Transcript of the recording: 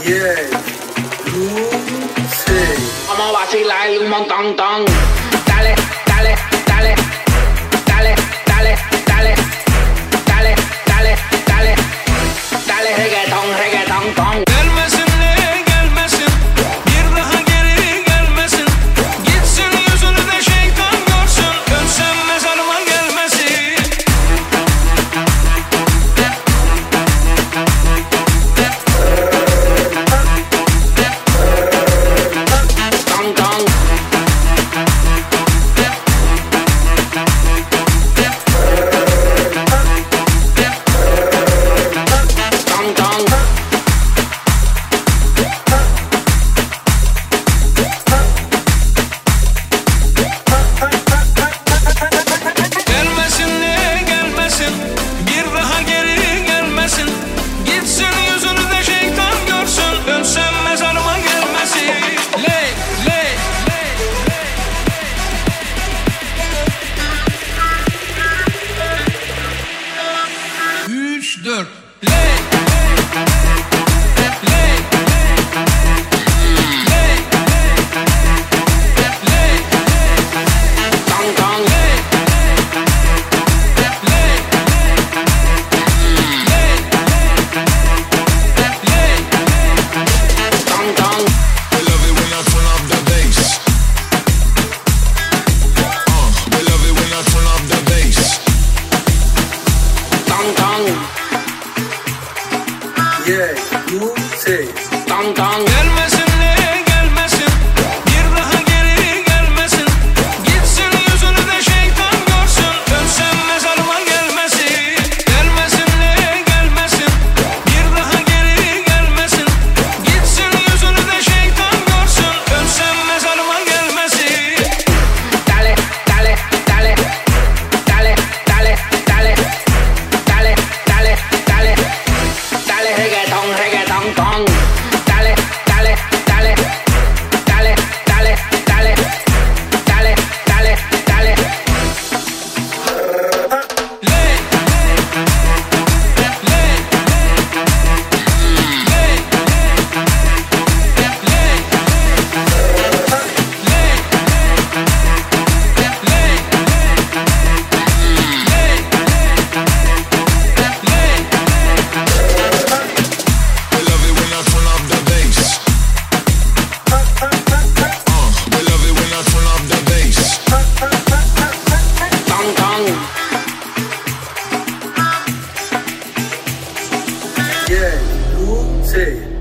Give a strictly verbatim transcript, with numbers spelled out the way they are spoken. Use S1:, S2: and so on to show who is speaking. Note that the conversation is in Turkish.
S1: Yeah, Luce.
S2: Vamos a vacilar un montón, ton. Dale, dale, dale, dale, dale, dale, dale, dale, dale, dale, reggaeton, reggaeton, ton.
S3: Gelmesin ne gelmesin, bir daha geri gelmesin. Gitsin yüzünü de şeytan görsün, ölsem mezarıma gelmesin.
S2: Ton, ton. Ton, ton.
S3: Gelmesin ne gelmesin, bir daha geri gelmesin. Gitsin yüzünü de şeytan görsün, ölsem mezarıma gelmesin. Ley, ley, ley, ley. Üç, dört. Ley, ley, ley, ley, ley,
S2: Ton, ton.
S3: ley, ley, ley, ley.
S2: Ton, ton.
S4: I love it when I turn up the bass. Uh, I love it when I turn up the bass.
S2: Ton, ton.
S1: Yeah, Luce.
S2: Ton, ton.
S3: Gelmesin ne gelmesin, bir daha geri gelmesin. Gitsin yüzünü de şeytan görsün, ölsem mezarıma gelmesin. Gelmesin ne gelmesin, bir daha geri gelmesin. Gitsin yüzünü de şeytan görsün, ölsem mezarıma gelmesin.
S2: Dale, dale, dale, dale, dale, dale, dale, dale, dale, dale, reggaeton, reggaeton, ton. Dale, dale, dale, dale, dale, dale, dale, dale, dale.
S3: Ley, ley, ley,
S4: I love it when I turn up the bass. Uh, I love it when I turn up the bass.
S2: Ton, ton.
S1: Yeah, Luce.